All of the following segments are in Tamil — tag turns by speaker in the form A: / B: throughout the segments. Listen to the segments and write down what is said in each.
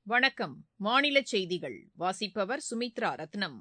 A: வணக்கம். மாநில செய்திகள் வாசிப்பவர் சுமித்ரா ரத்னம்.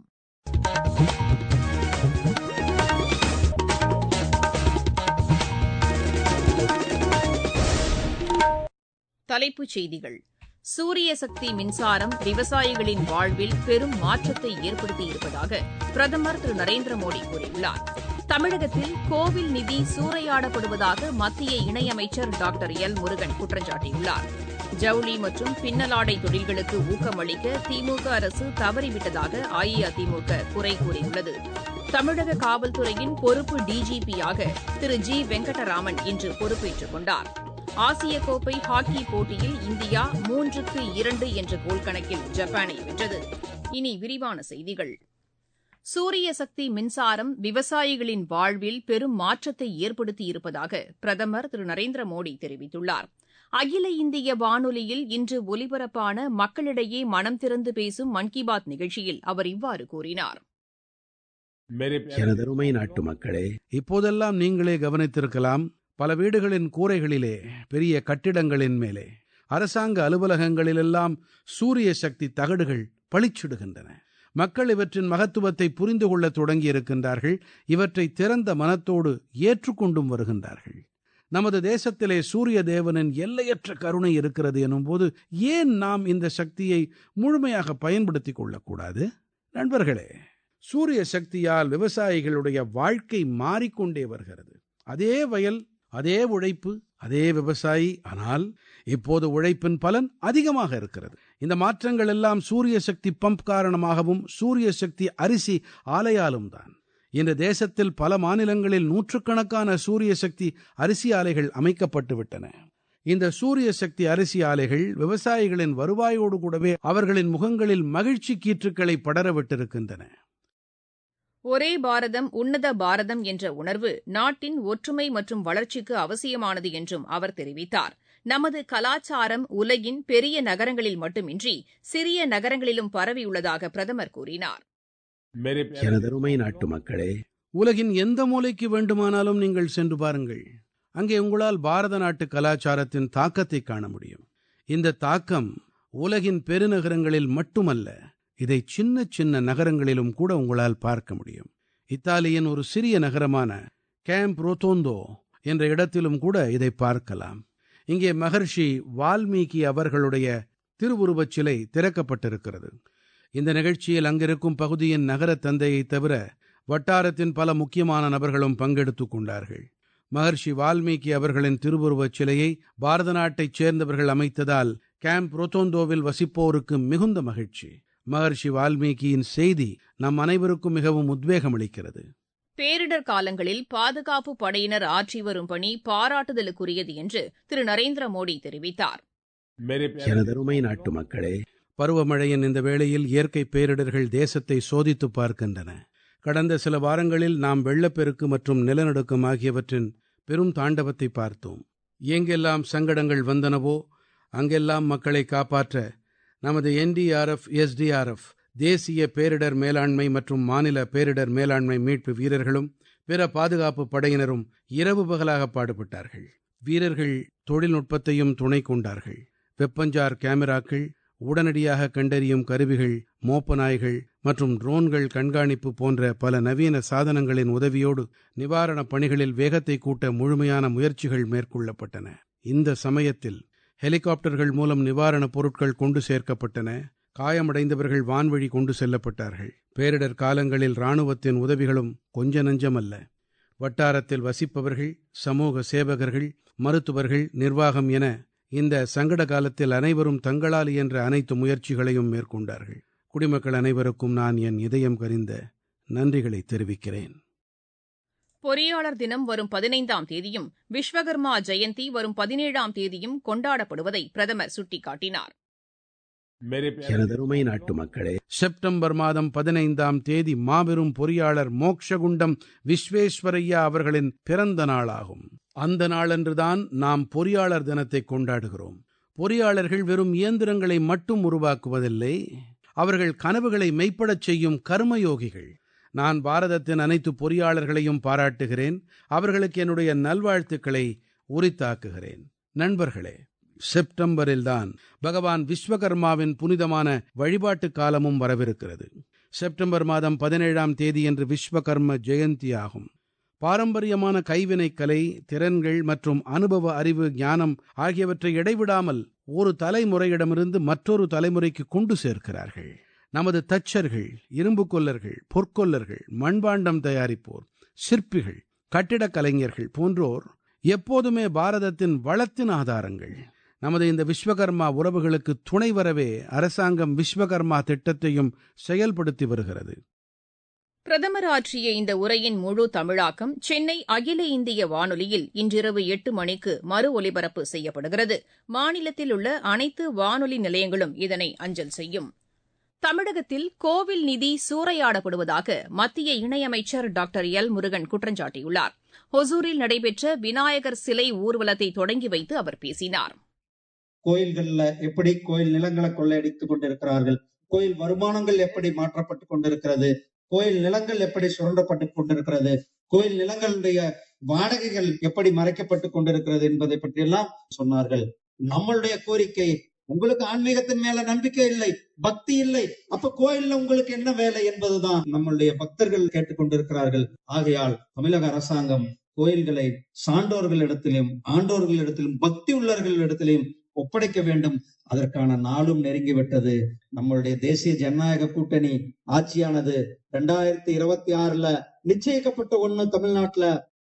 A: தலைப்புச் செய்திகள். சூரிய சக்தி மின்சாரம் விவசாயிகளின் வாழ்வில் பெரும் மாற்றத்தை ஏற்படுத்தியிருப்பதாக பிரதமர் திரு நரேந்திர மோடி கூறியுள்ளார். தமிழகத்தில் கோவில் நிதி சூறையாடப்படுவதாக மத்திய இணையமைச்சர் டாக்டர் எல் முருகன் குற்றம் சாட்டியுள்ளார். ஜவுளி மற்றும் பின்னலாடை தொழில்களுக்கு ஊக்கமளிக்க திமுக அரசு தவறிவிட்டதாக அஇஅதிமுக குறை கூறியுள்ளது. தமிழக காவல்துறையின் பொறுப்பு டிஜிபியாக திரு ஜி வெங்கடராமன் இன்று பொறுப்பேற்றுக் கொண்டார். ஆசிய கோப்பை ஹாக்கி போட்டியில் இந்தியா 3-2 என்ற கோல் கணக்கில் ஜப்பானை வென்றது. இனி விரிவான செய்திகள். சூரிய சக்தி மின்சாரம் விவசாயிகளின் வாழ்வில் பெரும் மாற்றத்தை ஏற்படுத்தியிருப்பதாக பிரதமர் திரு நரேந்திர மோடி தெரிவித்துள்ளார். அகில இந்திய வானொலியில் இன்று ஒலிபரப்பான மக்களிடையே மனம் திறந்து பேசும் மன் கி பாத் நிகழ்ச்சியில் அவர் இவ்வாறு கூறினார்.
B: எனதருமை நாட்டு மக்களே, இப்போதெல்லாம் நீங்களே கவனித்திருக்கலாம், பல வீடுகளின் கூரைகளிலே, பெரிய கட்டிடங்களின் மேலே, அரசாங்க அலுவலகங்களிலெல்லாம் சூரிய சக்தி தகடுகள் பளிச்சிடுகின்றன. மக்கள் இவற்றின் மகத்துவத்தை புரிந்து கொள்ள தொடங்கியிருக்கின்றார்கள். இவற்றை திறந்த மனத்தோடு ஏற்றுக்கொண்டும் வருகின்றார்கள். நமது தேசத்திலே சூரிய தேவனின் எல்லையற்ற கருணை இருக்கிறது எனும்போது ஏன் நாம் இந்த சக்தியை முழுமையாக பயன்படுத்திக் கொள்ளக்கூடாது? நண்பர்களே, சூரிய சக்தியால் விவசாயிகளுடைய வாழ்க்கை மாறிக்கொண்டே வருகிறது. அதே வயல், அதே உழைப்பு, அதே விவசாயி, ஆனால் இப்போது உழைப்பின் பலன் அதிகமாக இருக்கிறது. இந்த மாற்றங்கள் எல்லாம் சூரிய சக்தி பம்ப் காரணமாகவும் சூரிய சக்தி அரிசி ஆலையாலும் தான். இன்று தேசத்தில் பல மாநிலங்களில் நூற்றுக்கணக்கான சூரிய சக்தி அரிசி ஆலைகள் அமைக்கப்பட்டு விட்டன. இந்த சூரிய சக்தி அரிசி ஆலைகள் விவசாயிகளின் வருவாயோடு கூடவே அவர்களின் முகங்களில் மகிழ்ச்சி கீற்றுக்களை படரவிட்டிருக்கின்றன.
A: ஒரே பாரதம் உன்னத பாரதம் என்ற உணர்வு நாட்டின் ஒற்றுமை மற்றும் வளர்ச்சிக்கு அவசியமானது என்றும் அவர் தெரிவித்தார். நமது கலாச்சாரம் உலகின் பெரிய நகரங்களில் மட்டுமின்றி சிறிய நகரங்களிலும் பரவியுள்ளதாக பிரதமர் கூறினார்.
B: எனதருமை நாட்டு மக்களே, உலகின் எந்த மூலைக்கு வேண்டுமானாலும் நீங்கள் சென்று பாருங்கள். அங்கே உங்களால் பாரத நாட்டு கலாச்சாரத்தின் தாக்கத்தை காண முடியும். இந்த தாக்கம் உலகின் பெருநகரங்களில் மட்டுமல்ல, இதை சின்ன சின்ன நகரங்களிலும் கூட உங்களால் பார்க்க முடியும். இத்தாலியின் ஒரு சிறிய நகரமான கேம்ப் ரோத்தோந்தோ என்ற இடத்திலும் கூட இதை பார்க்கலாம். இங்கே மகர்ஷி வால்மீகி அவர்களுடைய திருவுருவச் சிலை திறக்கப்பட்டிருக்கிறது. இந்த நிகழ்ச்சியில் அங்கிருக்கும் பகுதியின் நகர தந்தையை தவிர வட்டாரத்தின் பல முக்கியமான நபர்களும் பங்கெடுத்துக் கொண்டார்கள். மகர்ஷி வால்மீகி அவர்களின் திருவுருவச் சிலையை பாரத நாட்டைச் சேர்ந்தவர்கள் அமைத்ததால் கேம்ப் ரோத்தோந்தோவில் வசிப்போருக்கு மிகுந்த மகிழ்ச்சி. மகர்ஷி வால்மீகியின் செய்தி நம் அனைவருக்கும் மிகவும் உத்வேகம் அளிக்கிறது.
A: பேரிடர் காலங்களில் பாதுகாப்பு படையினர் ஆற்றி வரும் பணி பாராட்டுதலுக்குரியது என்று திரு நரேந்திர மோடி தெரிவித்தார்.
B: எனதருமை நாட்டு மக்களே, பருவமழையின் இந்த வேளையில் இயற்கை பேரிடர்கள் தேசத்தை சோதித்து பார்க்கின்றன. கடந்த சில வாரங்களில் நாம் வெள்ளப்பெருக்கு மற்றும் நிலநடுக்கம் ஆகியவற்றின் பெரும் தாண்டவத்தை பார்த்தோம். எங்கெல்லாம் சங்கடங்கள் வந்தனவோ அங்கெல்லாம் மக்களை காப்பாற்ற நமது NDRF, SDRF, தேசிய பேரிடர் மேலாண்மை மற்றும் மாநில பேரிடர் மேலாண்மை மீட்பு வீரர்களும் பிற பாதுகாப்பு படையினரும் இரவு பகலாக பாடுபட்டார்கள். வீரர்கள் தொழில்நுட்பத்தையும் துணை கொண்டார்கள். வெப்பஞ்சார் கேமராக்கள், உடனடியாக கண்டறியும் கருவிகள், மோப்ப நாய்கள் மற்றும் ட்ரோன்கள் கண்காணிப்பு போன்ற பல நவீன சாதனங்களின் உதவியோடு நிவாரணப் பணிகளில் வேகத்தை கூட்ட முழுமையான முயற்சிகள் மேற்கொள்ளப்பட்டன. இந்த சமயத்தில் ஹெலிகாப்டர்கள் மூலம் நிவாரணப் பொருட்கள் கொண்டு சேர்க்கப்பட்டன. காயமடைந்தவர்கள் வான்வழி கொண்டு செல்லப்பட்டார்கள். பேரிடர் காலங்களில் இராணுவத்தின் உதவிகளும் கொஞ்ச நஞ்சமல்ல. வட்டாரத்தில் வசிப்பவர்கள், சமூக சேவகர்கள், மருத்துவர்கள், நிர்வாகம் என இந்த சங்கட காலத்தில் அனைவரும் தங்களால் இயன்ற அனைத்து முயற்சிகளையும் மேற்கொண்டார்கள். குடிமக்கள் அனைவருக்கும் நான் என் இதயம் கனிந்த நன்றிகளை தெரிவிக்கிறேன்.
A: பொறியாளர் தினம் வரும் 15ஆம் தேதியும் விஸ்வகர்மா ஜெயந்தி வரும் 17ஆம் தேதியும் கொண்டாடப்படுவதை பிரதமர் சுட்டிக்காட்டினார்.
B: எனதருமை நாட்டு மக்களே, செப்டம்பர் மாதம் 15ஆம் தேதி மாபெரும் பொறியாளர் மோக்ஷகுண்டம் விஸ்வேஸ்வரய்யா அவர்களின் பிறந்த நாளாகும். அந்த நாளன்றுதான் நாம் பொறியாளர் தினத்தை கொண்டாடுகிறோம். பொறியாளர்கள் வெறும் இயந்திரங்களை மட்டும் உருவாக்குவதில்லை, அவர்கள் கனவுகளை மெய்ப்படச் செய்யும் கர்மயோகிகள். நான் பாரதத்தின் அனைத்து பொறியாளர்களையும் பாராட்டுகிறேன். அவர்களுக்கு என்னுடைய நல்வாழ்த்துக்களை உரித்தாக்குகிறேன். நண்பர்களே, செப்டம்பரில்தான் பகவான் விஸ்வகர்மாவின் புனிதமான வழிபாட்டு காலமும் வரவிருக்கிறது. செப்டம்பர் மாதம் 17ஆம் தேதியன்று விஸ்வகர்ம ஜெயந்தி ஆகும். பாரம்பரியமான கைவினைக்கலை, திறன்கள் மற்றும் அனுபவ அறிவு, ஞானம் ஆகியவற்றை இடைவிடாமல் ஒரு தலைமுறையிடமிருந்து மற்றொரு தலைமுறைக்கு கொண்டு சேர்க்கிறார்கள். நமது தச்சர்கள், இரும்புக் கொல்லர்கள், பொற்கொல்லர்கள், மண்பாண்டம் தயாரிப்போர், சிற்பிகள், கட்டிடக் கலைஞர்கள் போன்றோர் எப்போதுமே பாரதத்தின் வளத்தின் ஆதாரங்கள். நமது இந்த விஸ்வகர்மா உறவுகளுக்கு துணை வரவே அரசாங்கம் விஸ்வகர்மா திட்டத்தையும் செயல்படுத்தி வருகிறது.
A: பிரதமர் ஆற்றிய இந்த உரையின் முழு தமிழாக்கம் சென்னை அகில இந்திய வானொலியில் இன்றிரவு 8 மணிக்கு மறு ஒலிபரப்பு செய்யப்படுகிறது. மாநிலத்தில் உள்ள அனைத்து வானொலி நிலையங்களும் இதனை அஞ்சல் செய்யும். தமிழகத்தில் கோவில் நிதி சூறையாடப்படுவதாக மத்திய இணையமைச்சர் டாக்டர் எல் முருகன் குற்றம் சாட்டியுள்ளார். ஒசூரில் நடைபெற்ற விநாயகர் சிலை ஊர்வலத்தை தொடங்கி வைத்து அவர் பேசினார்.
C: கோயில்கள்ல எப்படி கோயில் நிலங்களை கொள்ளையடித்துக் கொண்டிருக்கிறார்கள், கோயில் வருமானங்கள் எப்படி மாற்றப்பட்டுக் கொண்டிருக்கிறது, கோயில் நிலங்கள் எப்படி சுரண்டப்பட்டுக் கொண்டிருக்கிறது, கோயில் நிலங்களுடைய வாடகைகள் எப்படி மறைக்கப்பட்டுக் கொண்டிருக்கிறது என்பதை பற்றியெல்லாம் சொன்னார்கள். நம்மளுடைய கோரிக்கை, உங்களுக்கு ஆன்மீகத்தின் மேல நம்பிக்கை இல்லை, பக்தி இல்லை, அப்ப கோயில்ல உங்களுக்கு என்ன வேலை என்பதுதான் நம்மளுடைய பக்தர்கள் கேட்டுக்கொண்டிருக்கிறார்கள். ஆகையால் தமிழக அரசாங்கம் கோயில்களை சான்றோர்களிடத்திலும் ஆண்டோர்களிடத்திலும் பக்தி உள்ளவர்களிடத்திலும் ஒப்படைக்க வேண்டும். அதற்கான நாளும் நெருங்கிவிட்டது. நம்மளுடைய தேசிய ஜனநாயக கூட்டணி ஆட்சியானது 2026 நிச்சயிக்கப்பட்ட ஒண்ணு தமிழ்நாட்டுல.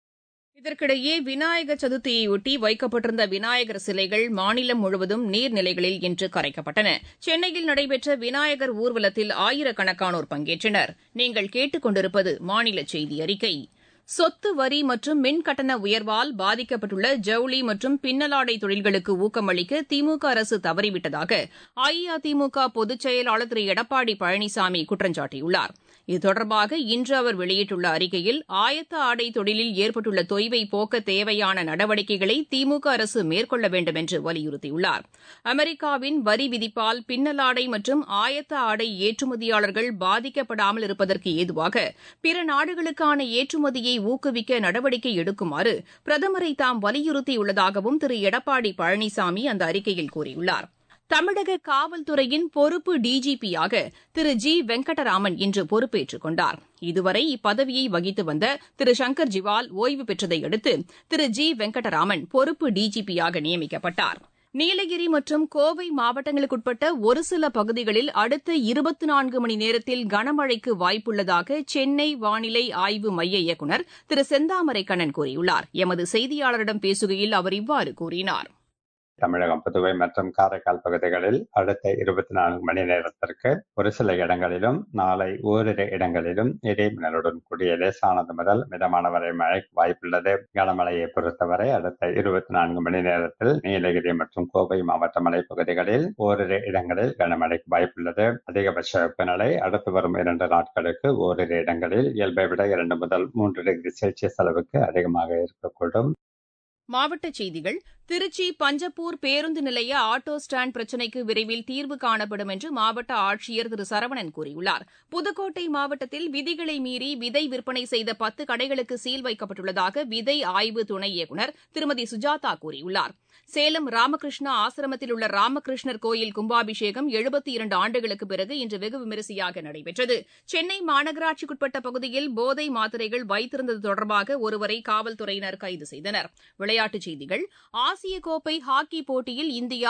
A: இதற்கிடையே விநாயகர் சதுர்த்தியையொட்டி வைக்கப்பட்டிருந்த விநாயகர் சிலைகள் மாநிலம் முழுவதும் நீர்நிலைகளில் இன்று கரைக்கப்பட்டன. சென்னையில் நடைபெற்ற விநாயகர் ஊர்வலத்தில் ஆயிரக்கணக்கானோர் பங்கேற்றனர். நீங்கள் கேட்டுக் கொண்டிருப்பது மாநில செய்தி அறிக்கை. சொத்து வரி மற்றும் மின் கட்டண உயர்வால் பாதிக்கப்பட்டுள்ள ஜவுளி மற்றும் பின்னலாடை தொழில்களுக்கு ஊக்கமளிக்க திமுக அரசு தவறிவிட்டதாக அஇஅதிமுக பொதுச் செயலாளர் திரு எடப்பாடி பழனிசாமி குற்றம் சாட்டியுள்ளார். இது தொடர்பாக இன்று அவர் வெளியிட்டுள்ள அறிக்கையில் ஆயத்த ஆடை தொழிலில் ஏற்பட்டுள்ள தொய்வை போக்க தேவையான நடவடிக்கைகளை திமுக அரசு மேற்கொள்ள வேண்டும் என்று வலியுறுத்தியுள்ளார். அமெரிக்காவின் வரி விதிப்பால் பின்னலாடை மற்றும் ஆயத்த ஆடை ஏற்றுமதியாளர்கள் பாதிக்கப்படாமல் இருப்பதற்கு ஏதுவாக பிற நாடுகளுக்கான ஏற்றுமதியை ஊக்குவிக்க நடவடிக்கை எடுக்குமாறு பிரதமரை தாம் வலியுறுத்தியுள்ளதாகவும் திரு எடப்பாடி பழனிசாமி அந்த அறிக்கையில் கூறியுள்ளார். தமிழக காவல்துறையின் பொறுப்பு டிஜிபியாக திரு ஜி வெங்கடராமன் இன்று பொறுப்பேற்றுக் கொண்டார். இதுவரை இப்பதவியை வகித்து வந்த திரு சங்கர் ஜிவால் ஓய்வு பெற்றதை அடுத்து திரு ஜி வெங்கடராமன் பொறுப்பு டிஜிபியாக நியமிக்கப்பட்டார். நீலகிரி மற்றும் கோவை மாவட்டங்களுக்குட்பட்ட ஒரு சில பகுதிகளில் அடுத்த 24 மணி நேரத்தில் கனமழைக்கு வாய்ப்புள்ளதாக சென்னை வானிலை ஆய்வு மைய இயக்குநர் திரு செந்தாமரை கண்ணன் கூறியுள்ளார். எமது செய்தியாளரிடம் பேசுகையில் அவர் இவ்வாறு கூறினார்.
D: தமிழகம், புதுவை மற்றும் காரைக்கால் பகுதிகளில் அடுத்த 24 மணி நேரத்திற்கு ஒரு சில இடங்களிலும், நாளை ஓரிரு இடங்களிலும் இடிமின்னலுடன் கூடிய லேசானது முதல் மிதமான வரை மழைக்கு வாய்ப்புள்ளது. கனமழையை பொறுத்தவரை அடுத்த 24 மணி நேரத்தில் நீலகிரி மற்றும் கோவை மாவட்ட மலைப்பகுதிகளில் ஓரிரு இடங்களில் கனமழைக்கு வாய்ப்புள்ளது. அதிகபட்ச வெப்பநிலை அடுத்து வரும் 2 நாட்களுக்கு ஓரிரு இடங்களில் இயல்பை விட 2 முதல் 3 டிகிரி செல்சியஸ் அளவுக்கு அதிகமாக இருக்கக்கூடும்.
A: மாவட்டச் செய்திகள். திருச்சி பஞ்சப்பூர் பேருந்து நிலைய ஆட்டோ ஸ்டாண்ட் பிரச்சினைக்கு விரைவில் தீர்வு காணப்படும் என்று மாவட்ட ஆட்சியர் திரு சரவணன் கூறியுள்ளார். புதுக்கோட்டை மாவட்டத்தில் விதிகளை மீறி விதை விற்பனை செய்த 10 கடைகளுக்கு சீல் வைக்கப்பட்டுள்ளதாக விதை ஆய்வு துணை இயக்குநர் திருமதி சுஜாதா கூறியுள்ளார். சேலம் ராமகிருஷ்ணா ஆசிரமத்தில் உள்ள ராமகிருஷ்ணர் கோயில் கும்பாபிஷேகம் 72 ஆண்டுகளுக்கு பிறகு இன்று வெகு விமரிசையாக நடைபெற்றது. சென்னை மாநகராட்சிக்குட்பட்ட பகுதியில் போதை மாத்திரைகள் வைத்திருந்தது தொடர்பாக ஒருவரை காவல்துறையினர் கைது செய்தனர். விளையாட்டுச் செய்திகள். ஆசிய கோப்பை ஹாக்கி போட்டியில் இந்தியா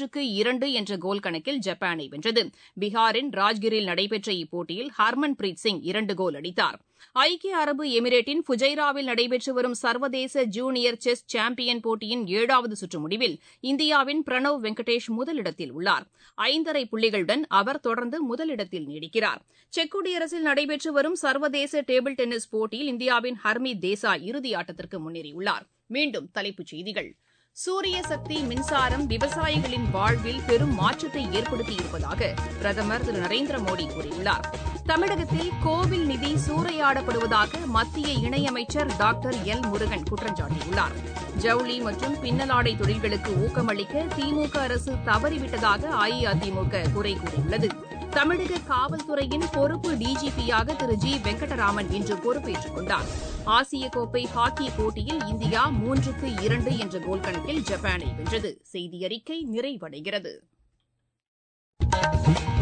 A: 3-2 என்ற கோல் கணக்கில் ஜப்பானை வென்றது. பீகாரின் ராஜ்கிரில் நடைபெற்ற இப்போட்டியில் ஹர்மன் பிரீத் சிங் 2 கோல் அடித்தார். ஐக்கிய அரபு எமிரேட்டின் ஃபுஜைராவில் நடைபெற்று வரும் சர்வதேச ஜூனியர் செஸ் சாம்பியன் போட்டியின் 7வது சுற்று முடிவில் இந்தியாவின் பிரணவ் வெங்கடேஷ் முதலிடத்தில் உள்ளார். 5.5 புள்ளிகளுடன் அவர் தொடர்ந்து முதலிடத்தில் நீடிக்கிறார். செக் குடியரசில் நடைபெற்று வரும் சர்வதேச டேபிள் டென்னிஸ் போட்டியில் இந்தியாவின் ஹர்மீத் தேசாய் இறுதியாட்டத்திற்கு முன்னேறியுள்ளார். மீண்டும் தலைப்புச் செய்திகள். சூரிய சக்தி மின்சாரம் விவசாயிகளின் வாழ்வில் பெரும் மாற்றத்தை ஏற்படுத்தியிருப்பதாக பிரதமர் திரு நரேந்திர மோடி கூறியுள்ளார். தமிழகத்தில் கோவில் நிதி சூறையாடப்படுவதாக மத்திய இணையமைச்சர் டாக்டர் எல் முருகன் குற்றம் சாட்டியுள்ளார். ஜவுளி மற்றும் பின்னலாடை தொழில்களுக்கு ஊக்கமளிக்க திமுக அரசு தவறிவிட்டதாக அஇஅதிமுக குறை கூறியுள்ளது. தமிழக காவல்துறையின் பொறுப்பு டிஜிபியாக திரு ஜி வெங்கடராமன் இன்று பொறுப்பேற்றுக் கொண்டார். ஆசிய கோப்பை ஹாக்கி போட்டியில் இந்தியா 3-2 என்ற கோல் கணக்கில் ஜப்பானை வென்றது. செய்தி அறிக்கை நிறைவடைகிறது.